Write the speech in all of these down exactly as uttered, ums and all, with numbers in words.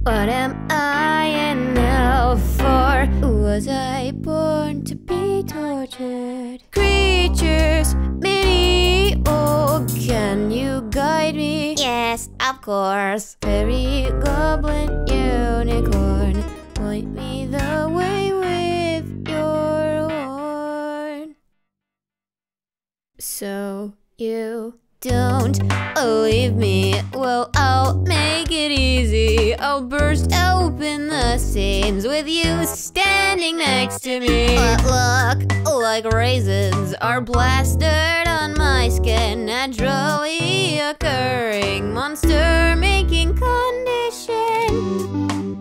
What am I in hell for? Was I born to be tortured? Creatures, medieval, can you guide me? Yes, of course. Fairy, goblin, unicorn, point me the way with your horn. So you don't believe me? Well, I'll make it easy. I'll burst open the seams with you standing next to me. But look, like raisins are plastered on my skin. Naturally occurring monster-making condition.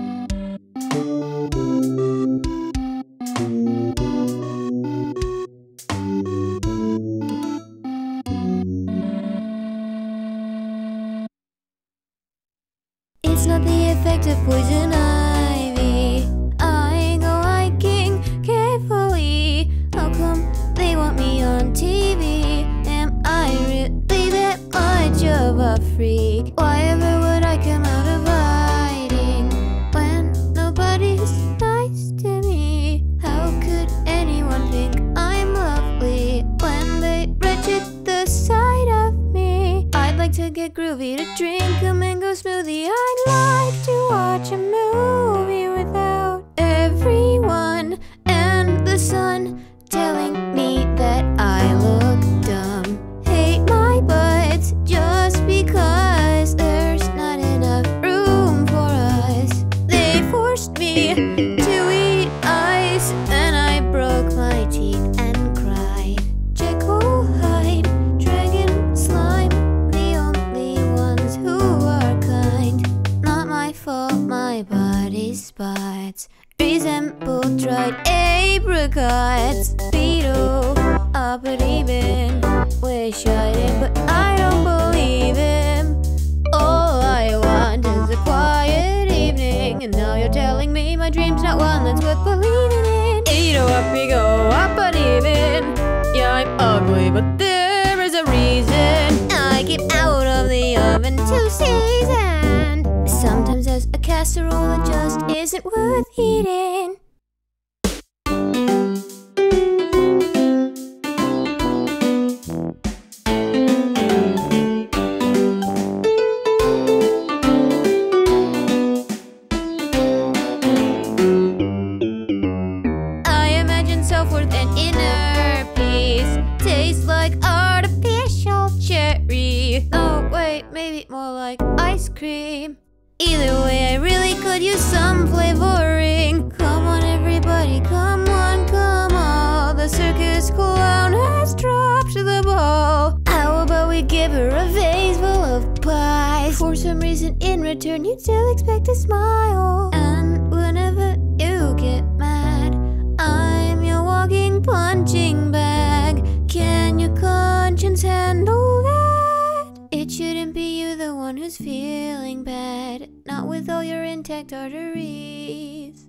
It's not the effect of poison ivy. I go hiking carefully. How come they want me on T V? Am I really that much of a freak? Why ever would I come out of hiding when nobody's nice to me? How could anyone think I'm lovely when they wretched the sight of me? I'd like to get groovy, to drink a mango smoothie. I'd like to watch a movie without everyone and the sun telling me that I look dumb. Hate my butt just because there's not enough room for us. They forced me to eat ice and I broke my teeth and cried. Jekyll, Hyde, dragon, slime, the only ones who are kind. Not my fault, my body spots resemble dried apricots. Beetle, uppity bin, wish I did, but I don't believe him. All I want is a quiet evening, and now you're telling me my dream's not one that's worth believing in. Edo, up we go, uppity bin. Yeah, I'm ugly, but there is a reason I keep out of the oven to season. Sometimes there's a casserole that just isn't worth eating. I imagine self-worth and inner peace tastes like artificial cherry. Oh wait, maybe more like ice cream. Either way, I really could use some flavoring. Come on everybody, come on, come on. The circus clown has dropped the ball. How about we give her a vase full of pies? For some reason in return you'd still expect a smile. And whenever you get mad, I'm your walking punching bag. Can your conscience handle that? It shouldn't be you the one who's feeling bad, not with all your intact arteries.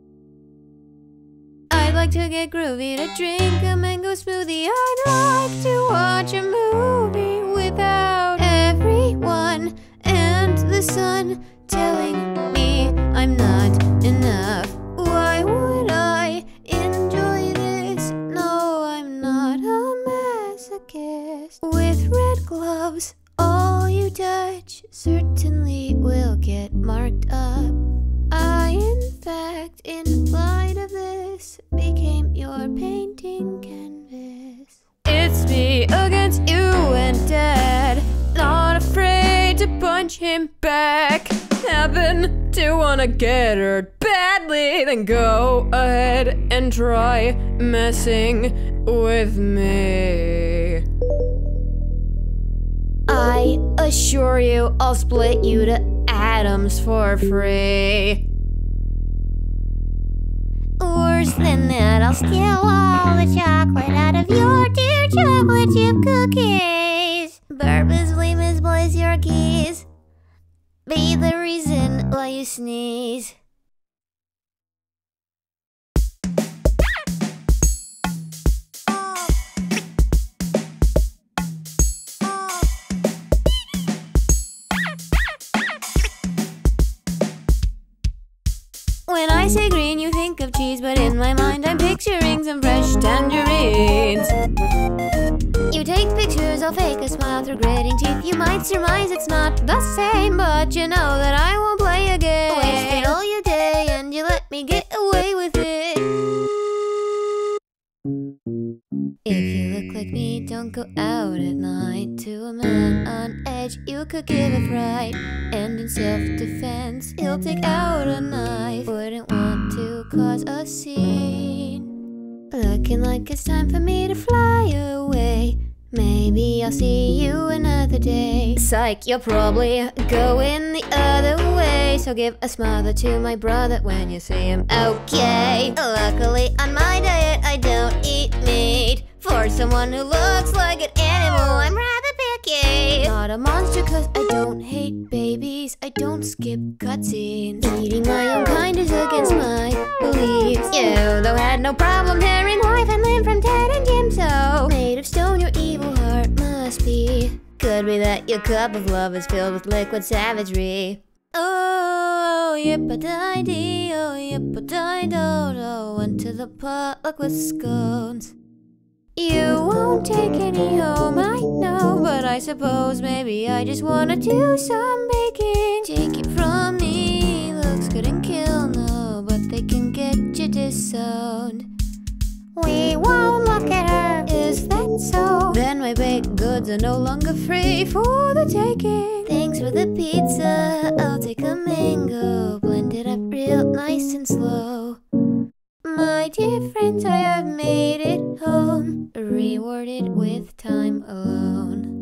I'd like to get groovy, to drink a mango smoothie. I'd like to watch a movie without everyone and the sun telling me I'm not enough. Why would I enjoy this? No, I'm not a masochist. With red gloves, all you touch certainly will get marked up. I, in fact, in light of this, became your painting canvas. It's me against you and Dad, not afraid to punch him back. Happen to wanna get hurt badly, then go ahead and try messing with me. I assure you I'll split you to atoms for free. Worse than that, I'll steal all the chocolate out of your dear chocolate chip cookies. Purposely misplace your keys. Be the reason why you sneeze. so fake a smile through gritting teeth. You might surmise it's not the same, but you know that I won't play again. Wasted all your day and you let me get away with it. If you look like me, don't go out at night. To a man on edge, you could give a fright. And in self-defense, he'll take out a knife. Wouldn't want to cause a scene. Looking like it's time for me to fly away. Maybe I'll see you another day. Psych, you're probably going the other way. So give a smother to my brother when you see him, okay? Luckily on my diet I don't eat meat. For someone who looks like an animal, I'm rather picky. Not a monster cause I don't hate babies. I don't skip cutscenes. Eating my own kind is against my beliefs. You, though, had no problem tearing life and limb from Ted and Jim. So, made of stone, your evil heart must be. Could be that your cup of love is filled with liquid savagery. Oh, yip-a-di-dee, oh, yip-a-di-do-do. Went to the potluck with scones. You won't take any home, I know, but I suppose maybe I just wanna do some baking. Take it from me, looks good and kill, no, but they can get you disowned. We won't look at her, is that so? Then my baked goods are no longer free for the taking. Thanks for the pizza, I'll take a mango, blend it up real nice and slow. My dear friends, I have made it home, rewarded with time alone.